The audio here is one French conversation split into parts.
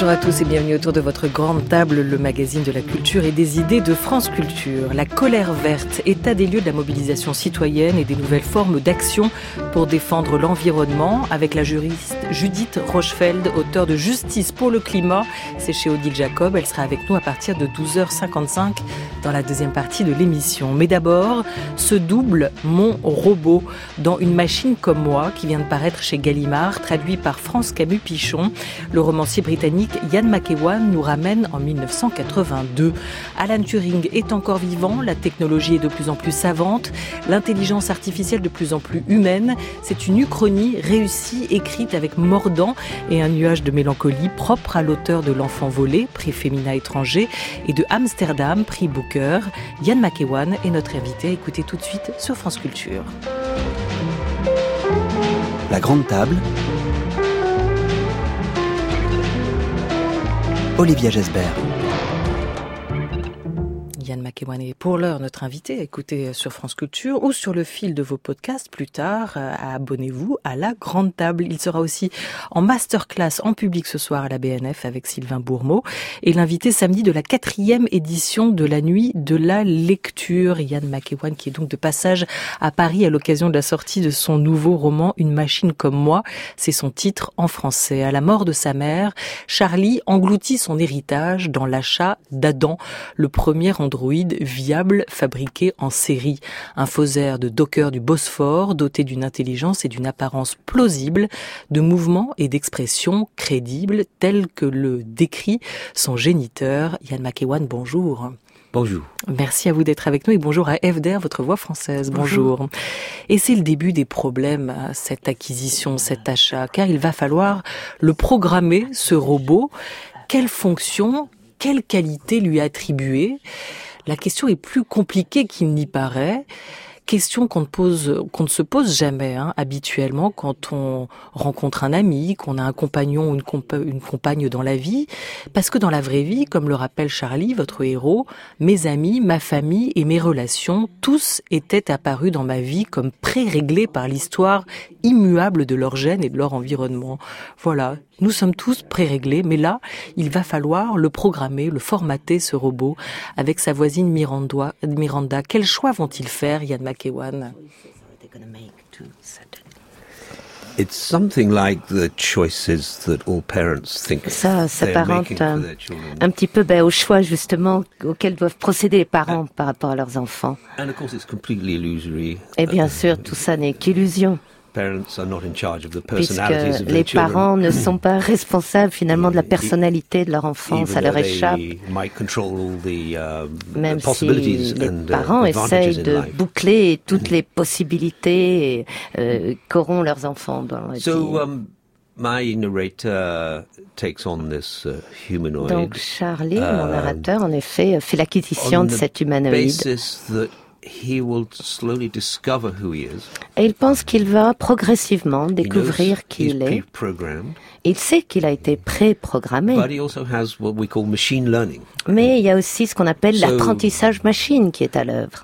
Bonjour à tous et bienvenue autour de votre grande table, le magazine de la culture et des idées de France Culture. La colère verte, état des lieux de la mobilisation citoyenne et des nouvelles formes d'action pour défendre l'environnement, avec la juriste Judith Rochefeld, auteure de Justice pour le climat. C'est chez Odile Jacob. Elle sera avec nous à partir de 12h55 dans la deuxième partie de l'émission. Mais d'abord, ce double Mon robot dans Une machine comme moi, qui vient de paraître chez Gallimard, traduit par France Camus-Pichon. Le romancier britannique Ian McEwan nous ramène en 1982. Alan Turing est encore vivant, la technologie est de plus en plus savante, l'intelligence artificielle de plus en plus humaine. C'est une uchronie réussie, écrite avec mordant et un nuage de mélancolie propre à l'auteur de L'Enfant volé, prix Femina étranger, et de Amsterdam, prix Booker. Ian McEwan est notre invité à écouter tout de suite sur France Culture. La grande table. Olivia Gesbert. Ian McEwan est pour l'heure notre invité à écouter sur France Culture ou sur le fil de vos podcasts plus tard. Abonnez-vous à la grande table. Il sera aussi en masterclass en public ce soir à la BNF avec Sylvain Bourmeau et l'invité samedi de la 4e édition de la nuit de la lecture. Ian McEwan qui est donc de passage à Paris à l'occasion de la sortie de son nouveau roman Une machine comme moi. C'est son titre en français. À la mort de sa mère, Charlie engloutit son héritage dans l'achat d'Adam, le premier androïde viable fabriqué en série. Un faussaire de Docker du Bosphore, doté d'une intelligence et d'une apparence plausible, de mouvements et d'expressions crédibles, tels que le décrit son géniteur. Ian McEwan, bonjour. Bonjour. Merci à vous d'être avec nous et bonjour à FDR, votre voix française. Bonjour. Et c'est le début des problèmes, cette acquisition, cet achat, car il va falloir le programmer, ce robot. Quelle fonction, quelle qualité lui attribuer? La question est plus compliquée qu'il n'y paraît. Question qu'on ne se pose jamais, habituellement, quand on rencontre un ami, qu'on a un compagnon ou une compagne dans la vie. Parce que dans la vraie vie, comme le rappelle Charlie, votre héros, mes amis, ma famille et mes relations, tous étaient apparus dans ma vie comme pré-réglés par l'histoire immuable de leur gène et de leur environnement. Voilà. Nous sommes tous pré-réglés, mais là, il va falloir le programmer, le formater, ce robot, avec sa voisine Miranda. Quels choix vont-ils faire, Ian McEwan? It's something like the choices that all parents think ça s'apparente un petit peu au choix justement auxquels doivent procéder les parents par rapport à leurs enfants. And of course it's completely illusory. Et bien sûr, tout ça n'est qu'illusion. Puisque les parents ne sont pas responsables finalement de la personnalité de leur enfant, ça leur échappe. Même si les parents essayent de boucler toutes les possibilités qu'auront leurs enfants dans la vie. My narrator takes on this humanoid. Donc Charlie, mon narrateur, en effet, fait l'acquisition de cet humanoïde. He will slowly discover who he is. Et il pense qu'il va progressivement découvrir qui il est. Il sait qu'il a été préprogrammé. But he also has what we call machine learning. Mais il y a aussi ce qu'on appelle l'apprentissage machine qui est à l'œuvre.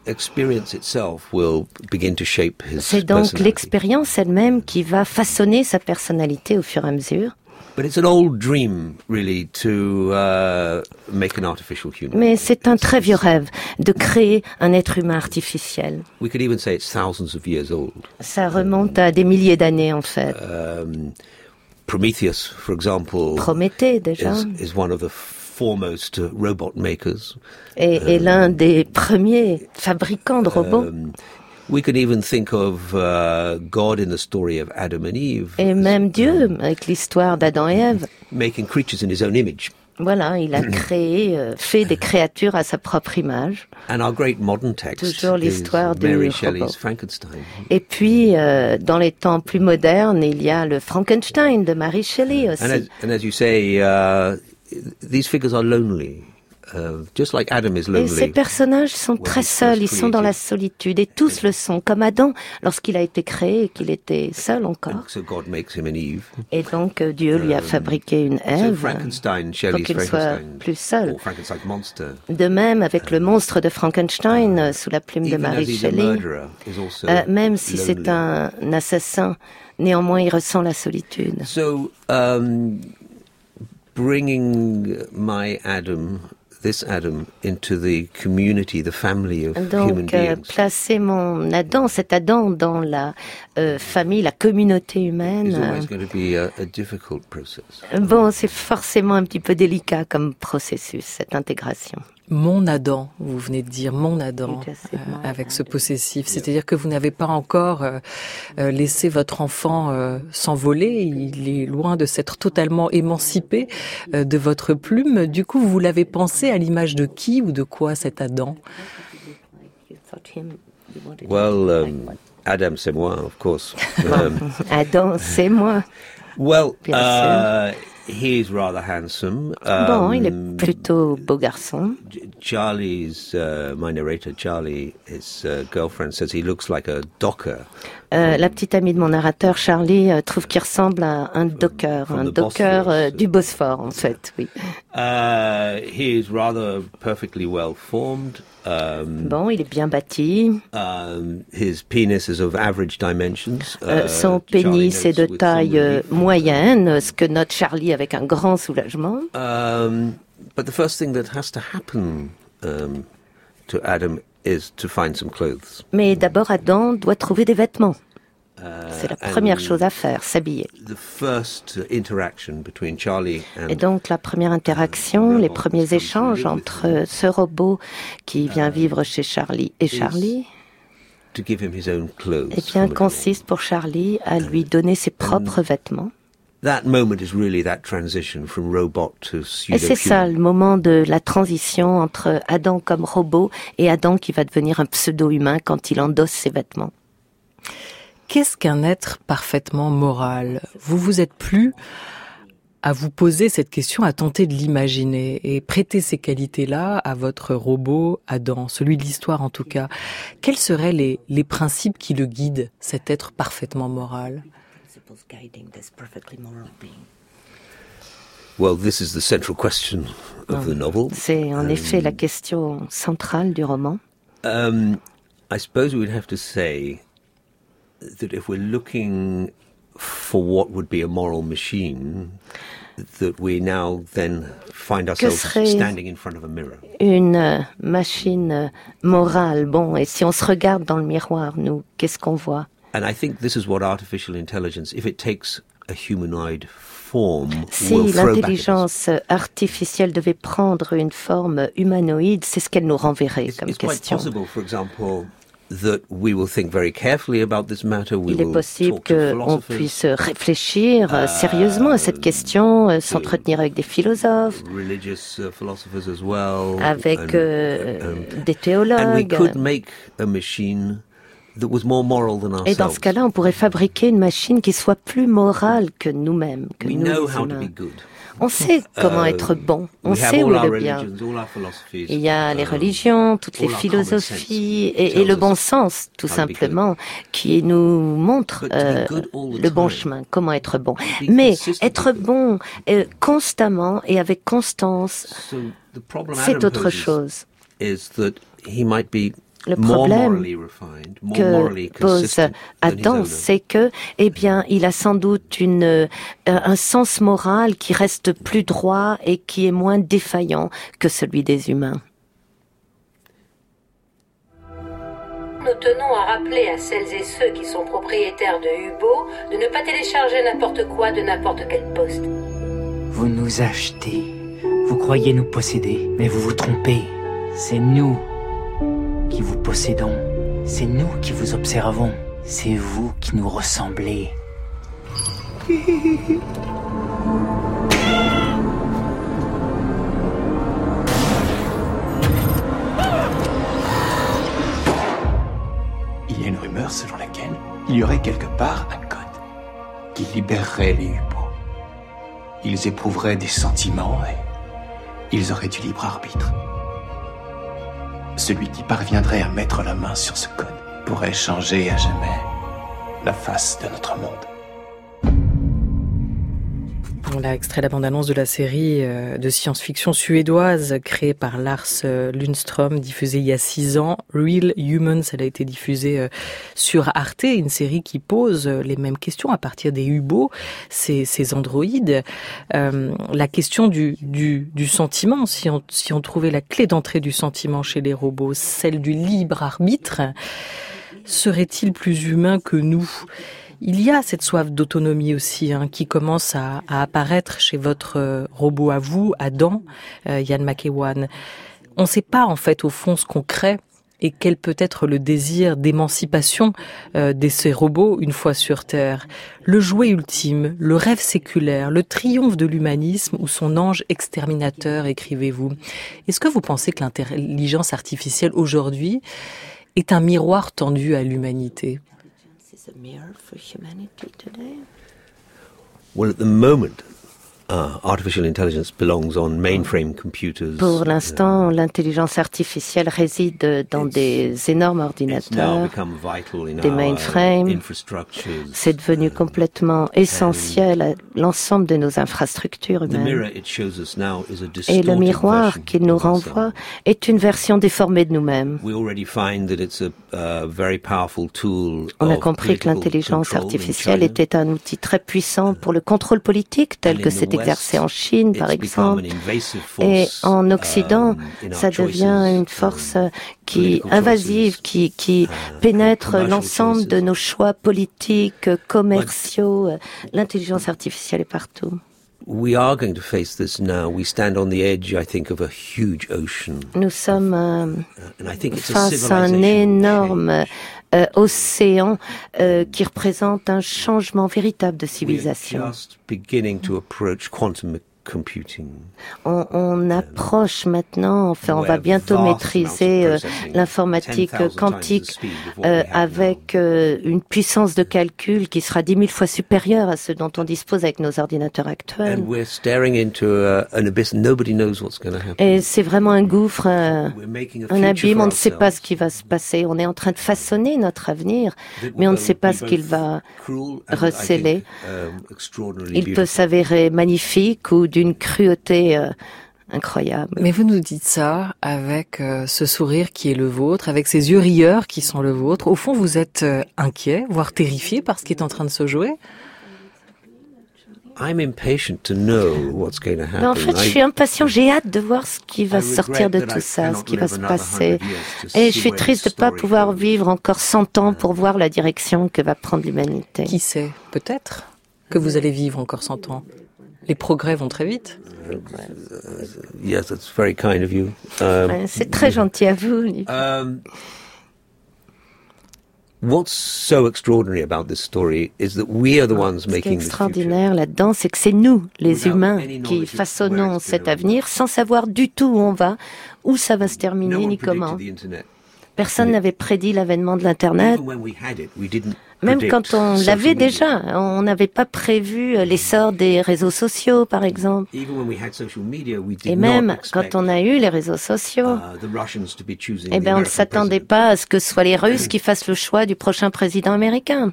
C'est donc l'expérience elle-même qui va façonner sa personnalité au fur et à mesure. Mais c'est un très vieux rêve de créer un être humain artificiel. Ça remonte à des milliers d'années en fait. Prometheus, for example, Prométhée déjà, is one of the foremost robot makers. Et l'un des premiers fabricants de robots. We can even think of God in the story of Adam and Eve. Et même Dieu, avec l'histoire d'Adam et Ève. Making creatures in his own image. Voilà, il a créé, fait des créatures à sa propre image. And our great modern text toujours l'histoire is Mary du Shelley's robot. Frankenstein. Et puis, dans les temps plus modernes, il y a le Frankenstein de Mary Shelley aussi. And as you say, these figures are lonely. Just like Adam is lonely. Et ces personnages sont très seuls, ils sont dans la solitude, et tous le sont, comme Adam, lorsqu'il a été créé et qu'il était seul encore. So God makes him an Eve. Et donc Dieu lui a fabriqué une Ève Frankenstein, pour Shelley's qu'il soit Frankenstein, plus seul. or Frankenstein's monster. De même avec le monstre de Frankenstein sous la plume de Even Mary as he's a Shelley, murderer, he's also même si c'est lonely. un assassin, néanmoins il ressent la solitude. So, bringing my Adam, this Adam, into the community, the family of human beings. Placer mon Adam, cet Adam, dans la famille, la communauté humaine. Is always going to be a difficult process. Bon, c'est forcément un petit peu délicat comme processus, cette intégration. Mon Adam, vous venez de dire mon Adam, avec ce possessif. C'est-à-dire que vous n'avez pas encore laissé votre enfant s'envoler. Il est loin de s'être totalement émancipé de votre plume. Du coup, vous l'avez pensé à l'image de qui ou de quoi cet Adam? Well, Adam, c'est moi, of course. Adam, c'est moi. Well, he's rather handsome. Bon, il est plutôt beau garçon. Charlie's, my narrator, Charlie, his girlfriend, says he looks like a docker. La petite amie de mon narrateur, Charlie, trouve qu'il ressemble à un docker du Bosphore, en fait, oui. He is rather perfectly well formed. Bon, il est bien bâti. His penis is of average dimensions. Son pénis est de taille moyenne, ce que note Charlie avec un grand soulagement. But the first thing that has to happen to Adam is to find some clothes. Mais d'abord, Adam doit trouver des vêtements. C'est la première chose à faire, s'habiller. Et donc la première interaction, les premiers échanges entre ce robot qui vient vivre chez Charlie et Charlie, eh bien, consiste pour Charlie à lui donner ses propres vêtements. Et c'est ça, le moment de la transition entre Adam comme robot et Adam qui va devenir un pseudo-humain quand il endosse ses vêtements. Qu'est-ce qu'un être parfaitement moral? Vous vous êtes plu à vous poser cette question, à tenter de l'imaginer et prêter ces qualités-là à votre robot Adam, celui de l'histoire en tout cas. Quels seraient les principes qui le guident, cet être parfaitement moral? Well, this is the central question of the novel. C'est en effet la question centrale du roman. I suppose we would have to say that if we're looking for what would be a moral machine, that we now then find ourselves standing in front of a mirror. Une machine morale. Bon, et si on se regarde dans le miroir, nous, qu'est-ce qu'on voit? And I think this is what artificial intelligence, if it takes a humanoid form, si l'intelligence artificielle devait prendre une forme humanoïde, c'est ce qu'elle nous renverrait comme question. Il est possible qu'on puisse réfléchir sérieusement à cette question, s'entretenir avec des philosophes, avec des théologues. Et dans ce cas-là, on pourrait fabriquer une machine qui soit plus morale que nous-mêmes, que nous les humains. On sait comment être bon, on sait où est le bien. Il y a les religions, toutes les philosophies et le bon sens, tout simplement, qui nous montre le bon chemin, comment être bon. Mais être bon constamment et avec constance, c'est autre chose. Le problème que pose Adam, c'est que, eh bien, il a sans doute un sens moral qui reste plus droit et qui est moins défaillant que celui des humains. Nous tenons à rappeler à celles et ceux qui sont propriétaires de Hubo de ne pas télécharger n'importe quoi de n'importe quel poste. Vous nous achetez. Vous croyez nous posséder, mais vous vous trompez. C'est nous qui vous possédons. C'est nous qui vous observons. C'est vous qui nous ressemblez. Il y a une rumeur selon laquelle il y aurait quelque part un code qui libérerait les Hubo. Ils éprouveraient des sentiments et ils auraient du libre arbitre. Celui qui parviendrait à mettre la main sur ce code pourrait changer à jamais la face de notre monde. On a extrait la bande-annonce de la série de science-fiction suédoise créée par Lars Lundström, diffusée il y a 6 ans. Real Humans, elle a été diffusée sur Arte, une série qui pose les mêmes questions à partir des UBO, ces androïdes. La question du sentiment, si on trouvait la clé d'entrée du sentiment chez les robots, celle du libre arbitre, serait-il plus humain que nous ? Il y a cette soif d'autonomie aussi qui commence à apparaître chez votre robot à vous, Adam, Ian McEwan. On ne sait pas en fait au fond ce qu'on crée et quel peut être le désir d'émancipation de ces robots une fois sur Terre. Le jouet ultime, le rêve séculaire, le triomphe de l'humanisme ou son ange exterminateur, écrivez-vous. Est-ce que vous pensez que l'intelligence artificielle aujourd'hui est un miroir tendu à l'humanité? Well, at the moment, artificial intelligence belongs on mainframe computers. Pour l'instant, l'intelligence artificielle réside dans des énormes ordinateurs, des mainframes. C'est devenu complètement essentiel à l'ensemble de nos infrastructures humaines. Et le miroir qu'il nous renvoie est une version déformée de nous-mêmes. On a compris que l'intelligence artificielle était un outil très puissant pour le contrôle politique, tel que c'est exercé en Chine, par exemple. Et en Occident, ça devient une force invasive, qui pénètre l'ensemble de nos choix politiques, commerciaux. L'intelligence artificielle est partout. Nous sommes face à un énorme océan qui représente un changement véritable de civilisation. On approche maintenant, on va bientôt maîtriser l'informatique quantique avec une puissance de calcul qui sera 10 000 fois supérieure à ce dont on dispose avec nos ordinateurs actuels. Et c'est vraiment un gouffre, un abîme, on ne sait pas ce qui va se passer. On est en train de façonner notre avenir, mais on ne sait pas ce qu'il va recéler. Il peut s'avérer magnifique ou d'une cruauté incroyable. Mais vous nous dites ça avec ce sourire qui est le vôtre, avec ces yeux rieurs qui sont le vôtre. Au fond, vous êtes inquiet, voire terrifié par ce qui est en train de se jouer? I'm impatient to know what's going to happen. Mais en fait, je suis impatient, j'ai hâte de voir ce qui va sortir de tout ça, ce qui va se passer. Et je suis triste de ne pas pouvoir vivre encore 100 ans pour voir la direction que va prendre l'humanité. Qui sait? Peut-être que vous allez vivre encore 100 ans. Les progrès vont très vite. Yes, that's very kind of you. C'est très gentil à vous. What's so extraordinary about this story is that we are the ones making the future. Ce qui est extraordinaire là-dedans, c'est que c'est nous, les humains, qui façonnons cet avenir sans savoir du tout où on va, où ça va se terminer, ni comment. Personne n'avait prédit l'avènement de l'Internet. Même quand on l'avait déjà, on n'avait pas prévu l'essor des réseaux sociaux, par exemple. Et même quand on a eu les réseaux sociaux, on ne s'attendait pas à ce que ce soit les Russes qui fassent le choix du prochain président américain.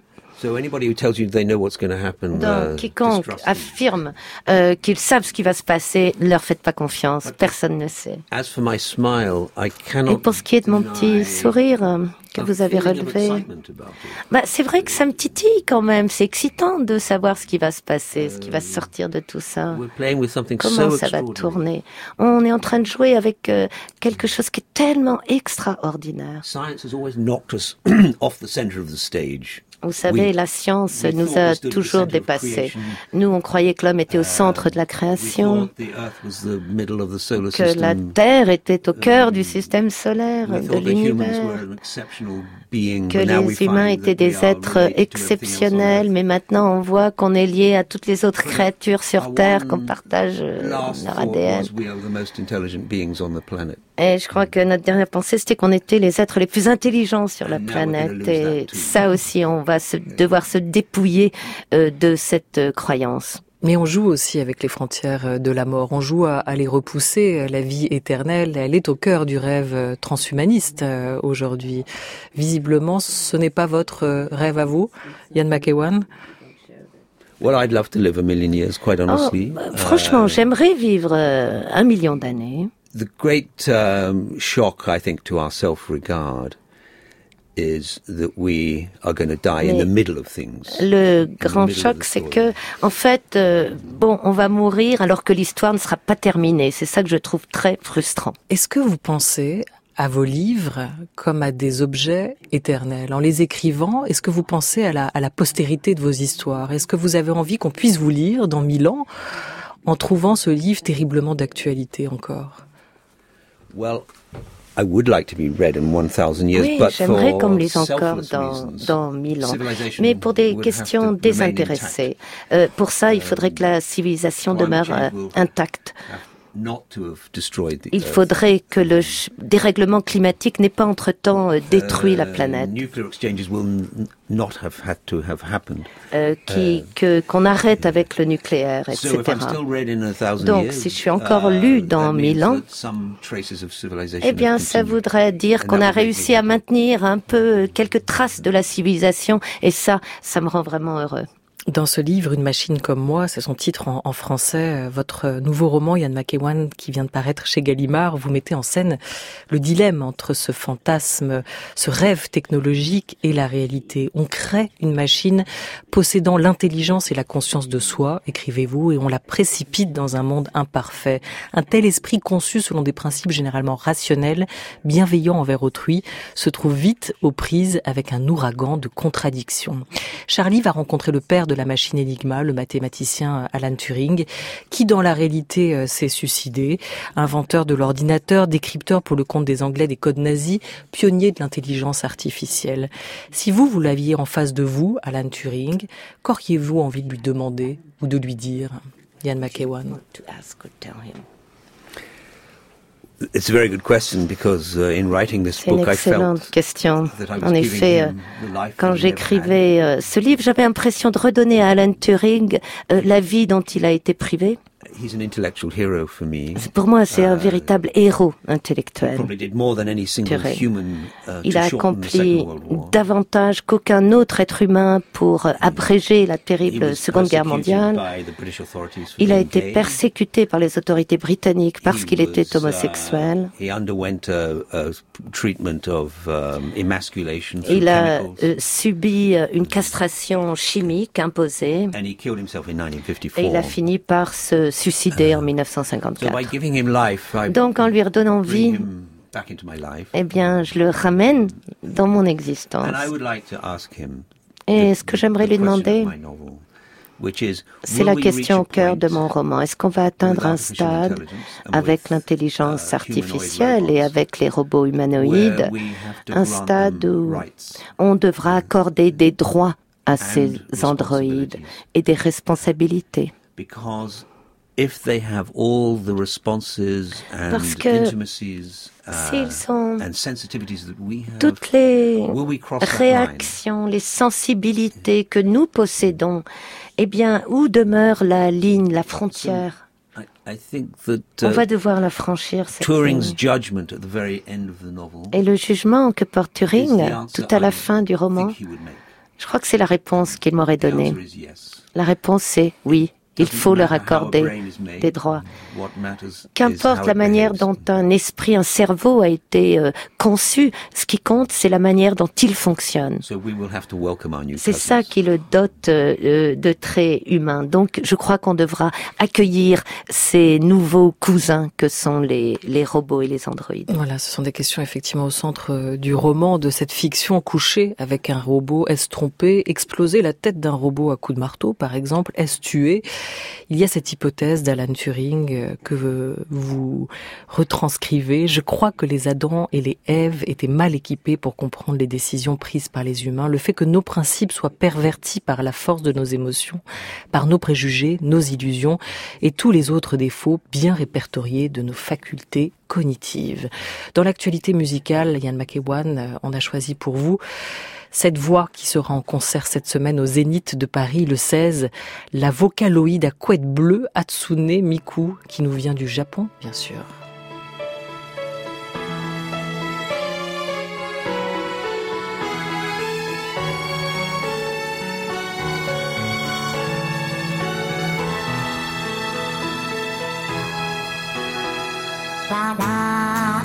Donc, quiconque affirme qu'ils savent ce qui va se passer, ne leur faites pas confiance. Personne ne sait. Et pour ce qui est de mon petit sourire que vous avez relevé, c'est vrai que ça me titille quand même. C'est excitant de savoir ce qui va se passer, ce qui va sortir de tout ça. Comment ça va tourner. On est en train de jouer avec quelque chose qui est tellement extraordinaire. Vous savez, la science nous a toujours dépassés. Nous, on croyait que l'homme était au centre de la création, que la Terre était au cœur du système solaire, de l'univers, que les humains étaient des êtres exceptionnels, mais maintenant on voit qu'on est lié à toutes les autres créatures sur Terre, qu'on partage leur ADN. Et je crois que notre dernière pensée, c'était qu'on était les êtres les plus intelligents sur la planète. Et ça aussi, on va devoir se dépouiller de cette croyance. Mais on joue aussi avec les frontières de la mort. On joue à les repousser. La vie éternelle, elle est au cœur du rêve transhumaniste aujourd'hui. Visiblement, ce n'est pas votre rêve à vous, Ian McEwan? Well, I'd love to live 1 million years, quite honestly. Franchement, j'aimerais vivre 1 million d'années. The great shock, I think, to our self-regard is that we are going to die in the middle of things. Le grand choc, c'est que, en fait, on va mourir alors que l'histoire ne sera pas terminée. C'est ça que je trouve très frustrant. Est-ce que vous pensez à vos livres comme à des objets éternels? En les écrivant, est-ce que vous pensez à la postérité de vos histoires? Est-ce que vous avez envie qu'on puisse vous lire dans 1000 ans en trouvant ce livre terriblement d'actualité encore? Well, I would like to be read in 1000 years, oui, j'aimerais qu'on me lise encore dans 1000 ans. Mais pour des questions désintéressées. Pour ça, il faudrait que la civilisation demeure intacte. Il faudrait que le dérèglement climatique n'ait pas entre-temps détruit la planète. Qu'on arrête avec le nucléaire, etc. Donc, si je suis encore lu dans 1000 ans, eh bien, ça voudrait dire qu'on a réussi à maintenir un peu quelques traces de la civilisation, et ça me rend vraiment heureux. Dans ce livre, Une machine comme moi, c'est son titre en français, votre nouveau roman, Ian McEwan, qui vient de paraître chez Gallimard, vous mettez en scène le dilemme entre ce fantasme, ce rêve technologique et la réalité. On crée une machine possédant l'intelligence et la conscience de soi, écrivez-vous, et on la précipite dans un monde imparfait. Un tel esprit conçu selon des principes généralement rationnels, bienveillants envers autrui, se trouve vite aux prises avec un ouragan de contradictions. Charlie va rencontrer le père de la machine Enigma, le mathématicien Alan Turing, qui dans la réalité s'est suicidé, inventeur de l'ordinateur, décrypteur pour le compte des Anglais des codes nazis, pionnier de l'intelligence artificielle. Si vous l'aviez en face de vous, Alan Turing, qu'auriez-vous envie de lui demander ou de lui dire, Ian McEwan? It's a very good question because in writing this book, I felt. C'est une excellente question. En effet, quand j'écrivais ce livre, j'avais l'impression de redonner à Alan Turing la vie dont il a été privé. Pour moi, c'est un véritable héros intellectuel. Il a accompli davantage qu'aucun autre être humain pour abréger la terrible Seconde Guerre mondiale. Il a été persécuté par les autorités britanniques parce qu'il était homosexuel. Il a subi une castration chimique imposée. Et il a fini par se suicidé en 1954. Donc, en lui redonnant vie, eh bien, je le ramène dans mon existence. Et ce que j'aimerais lui demander, c'est la question au cœur de mon roman. Est-ce qu'on va atteindre un stade avec l'intelligence artificielle et avec les robots humanoïdes, un stade où on devra accorder des droits à ces androïdes et des responsabilités? Parce que s'ils ont toutes les réactions, les sensibilités que nous possédons, eh bien, où demeure la ligne, la frontière? On va devoir la franchir, cette ligne. Et le jugement que porte Turing, tout à la fin du roman, je crois que c'est la réponse qu'il m'aurait donnée. La réponse, c'est oui. Il faut leur accorder des droits. Qu'importe la manière dont un esprit, un cerveau a été conçu, ce qui compte, c'est la manière dont il fonctionne. C'est ça qui le dote de traits humains. Donc, je crois qu'on devra accueillir ces nouveaux cousins que sont les robots et les androïdes. Voilà, ce sont des questions effectivement au centre du roman, de cette fiction couchée avec un robot. Est-ce tromper, exploser la tête d'un robot à coups de marteau, par exemple? Est-ce tuer? Il y a cette hypothèse d'Alan Turing que vous retranscrivez. Je crois que les Adams et les Ève étaient mal équipés pour comprendre les décisions prises par les humains. Le fait que nos principes soient pervertis par la force de nos émotions, par nos préjugés, nos illusions et tous les autres défauts bien répertoriés de nos facultés cognitives. Dans l'actualité musicale, Ian McEwan, on a choisi pour vous cette voix qui sera en concert cette semaine au Zénith de Paris le 16, la vocaloïde à couette bleue Hatsune Miku, qui nous vient du Japon, bien sûr.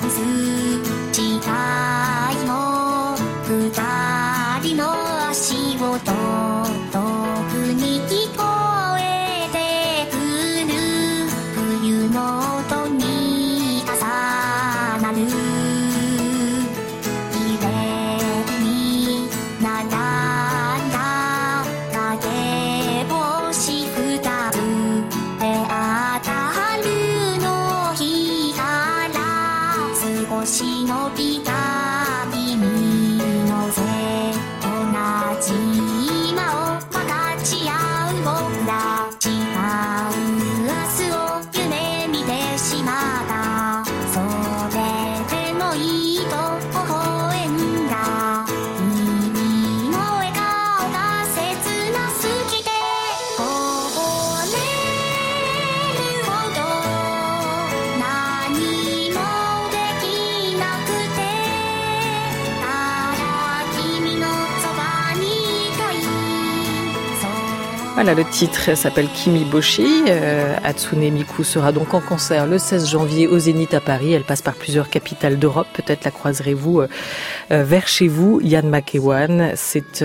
Voilà, le titre s'appelle Kimiboshi. Hatsune Miku sera donc en concert le 16 janvier au Zénith à Paris. Elle passe par plusieurs capitales d'Europe. Peut-être la croiserez-vous vers chez vous. Yann McEwan, c'est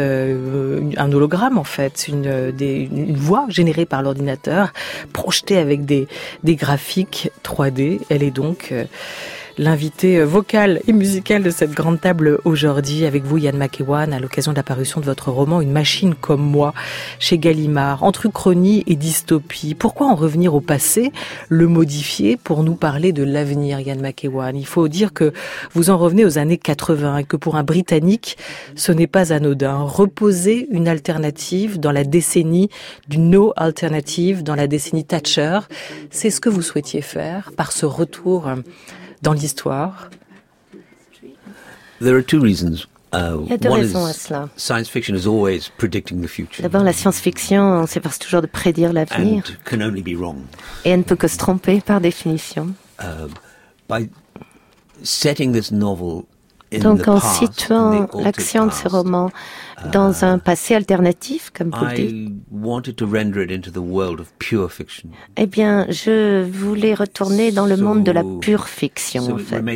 un hologramme en fait, une voix générée par l'ordinateur, projetée avec des graphiques 3D. Elle est donc l'invité vocal et musical de cette grande table aujourd'hui avec vous, Yann McEwan, à l'occasion de la parution de votre roman Une machine comme moi, chez Gallimard. Entre uchronie et dystopie, pourquoi en revenir au passé, le modifier pour nous parler de l'avenir, Yann McEwan? Il faut dire que vous en revenez aux années 80 et que pour un Britannique, ce n'est pas anodin. Reposer une alternative dans la décennie du no alternative, dans la décennie Thatcher, c'est ce que vous souhaitiez faire par ce retour dans l'histoire. There are two reasons. Il y a deux raisons à cela. Science fiction is always predicting the future. D'abord, la science-fiction, on s'efforce toujours de prédire l'avenir. And can only be wrong. Et elle ne peut que se tromper par définition. By setting this novel in Donc, en the past, situant l'action de ce roman dans un passé alternatif, comme vous le dites, eh bien, je voulais retourner dans le monde de la pure fiction, en fait.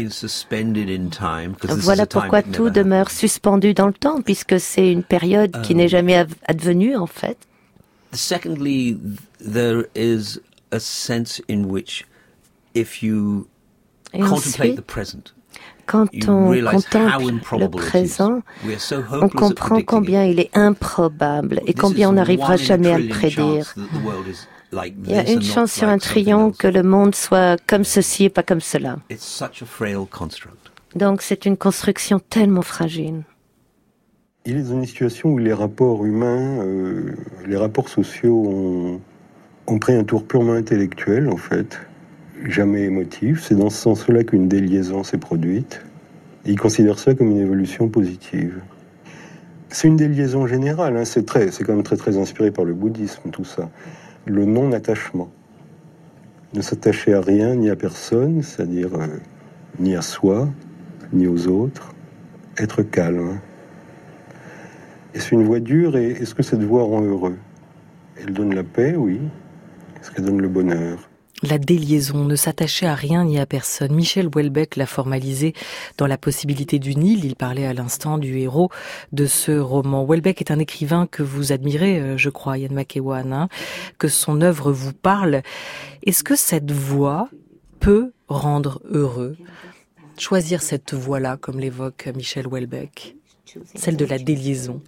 Voilà pourquoi tout demeure suspendu dans le temps, puisque c'est une période qui n'est jamais advenue, en fait. Secondly, there is a sense in which, if you contemplate the present, quand on contemple le présent, on comprend combien il est improbable et combien on n'arrivera jamais à le prédire. Il y a une chance sur un trillion que le monde soit comme ceci et pas comme cela. Donc c'est une construction tellement fragile. Il est dans une situation où les rapports humains, les rapports sociaux ont pris un tour purement intellectuel, en fait. Jamais émotif. C'est dans ce sens-là qu'une déliaison s'est produite. Et il considère ça comme une évolution positive. C'est une déliaison générale, hein. C'est quand même très inspiré par le bouddhisme, tout ça. Le non-attachement. Ne s'attacher à rien ni à personne, c'est-à-dire ni à soi, ni aux autres. Être calme. Et c'est une voie dure, et est-ce que cette voie rend heureux? Elle donne la paix, oui. Est-ce qu'elle donne le bonheur? La déliaison, ne s'attacher à rien ni à personne. Michel Houellebecq l'a formalisé dans La possibilité d'une île. Il parlait à l'instant du héros de ce roman. Houellebecq est un écrivain que vous admirez, je crois, Yann McEwan, que son œuvre vous parle. Est-ce que cette voie peut rendre heureux? Choisir cette voie-là, comme l'évoque Michel Houellebecq, celle de la déliaison.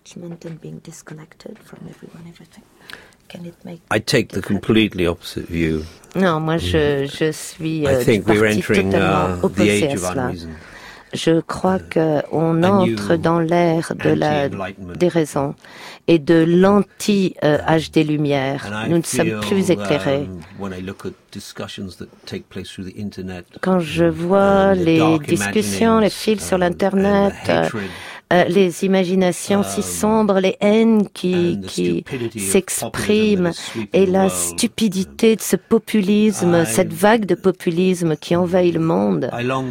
I take the completely opposite view. Non, moi je suis du parti totalement opposé à cela. Je crois qu'on entre dans l'ère de des raisons et de l'anti-âge des Lumières. Nous ne sommes plus éclairés. Quand je vois les discussions, les fils sur l'Internet, les imaginations si sombres, les haines qui s'expriment et la stupidité de ce populisme, cette vague de populisme qui envahit le monde.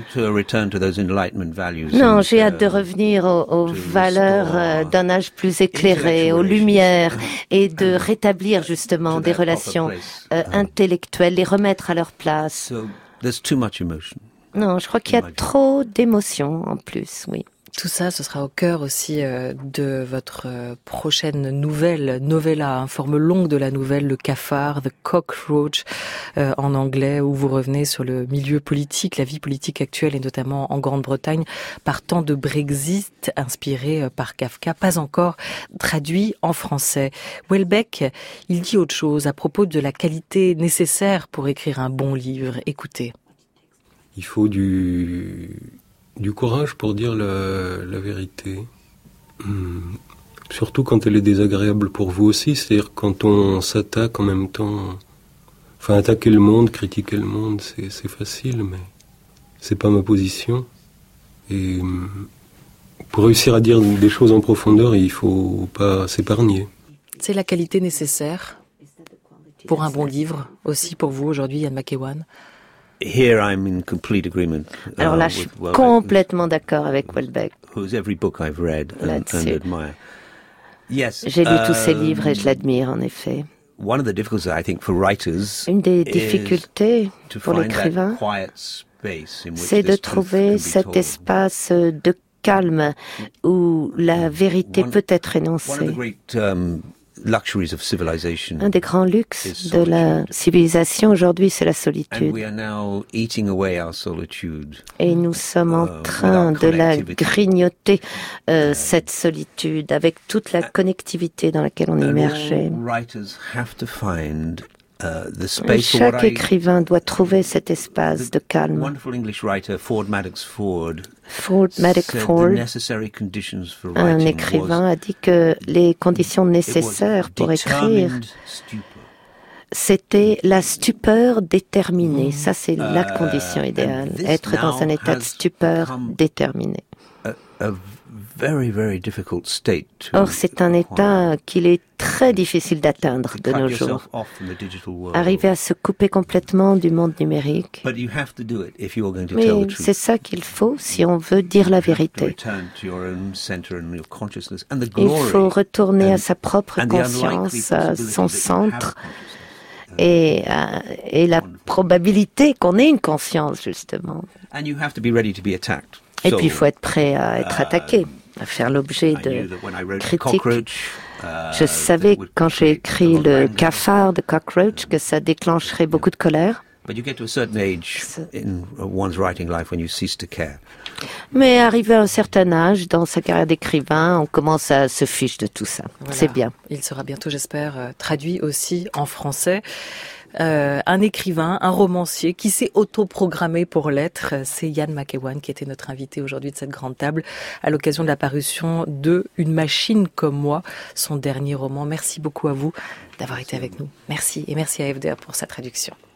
Non, j'ai hâte de revenir aux valeurs d'un âge plus éclairé, aux lumières, et de rétablir justement des relations intellectuelles, les remettre à leur place. Non, je crois qu'il y a trop d'émotions en plus, oui. Tout ça, ce sera au cœur aussi de votre prochaine novella, forme longue de la nouvelle, Le Cafard, The Cockroach en anglais, où vous revenez sur le milieu politique, la vie politique actuelle et notamment en Grande-Bretagne, partant de Brexit, inspiré par Kafka, pas encore traduit en français. Houellebecq, il dit autre chose à propos de la qualité nécessaire pour écrire un bon livre. Écoutez. Il faut du courage pour dire la vérité. Surtout quand elle est désagréable pour vous aussi, c'est-à-dire quand on s'attaque en même temps. Enfin, attaquer le monde, critiquer le monde, c'est facile, mais c'est pas ma position. Et pour réussir à dire des choses en profondeur, il faut pas s'épargner. C'est la qualité nécessaire pour un bon livre, aussi pour vous aujourd'hui, Ian McEwan. Here I'm in complete agreement. Alors là, je suis complètement d'accord avec Houellebecq. Whose every book I've read and admire. Yes. J'ai lu tous ses livres et je l'admire en effet. One of the difficulties I think for writers. Une des difficultés pour l'écrivain, c'est de trouver cet espace de calme où la vérité peut être énoncée. Un des grands luxes de la civilisation aujourd'hui, c'est la solitude. Et nous sommes en train de la grignoter, cette solitude, avec toute la connectivité dans laquelle on est immergé. Chaque écrivain doit trouver cet espace de calme. Ford Madox Ford, un écrivain, a dit que les conditions nécessaires pour écrire, c'était la stupeur déterminée. Ça, c'est la condition idéale, être dans un état de stupeur déterminé. Or, c'est un état qu'il est très difficile d'atteindre de nos jours. Arriver à se couper complètement du monde numérique. Mais c'est ça qu'il faut si on veut dire la vérité. Il faut retourner à sa propre conscience, à son centre, et la probabilité qu'on ait une conscience, justement. Et puis, il faut être prêt à être attaqué, à faire l'objet de critiques. Je savais, quand j'ai écrit Le Cafard de Cockroach, que ça déclencherait beaucoup de colère. Mais arrivé à un certain âge, dans sa carrière d'écrivain, on commence à se fiche de tout ça. Voilà. C'est bien. Il sera bientôt, j'espère, traduit aussi en français. Un écrivain, un romancier qui s'est autoprogrammé pour l'être. C'est Ian McEwan qui était notre invité aujourd'hui de cette grande table à l'occasion de la parution de Une machine comme moi, son dernier roman. Merci beaucoup à vous d'avoir été avec nous. Merci et merci à FDR pour sa traduction.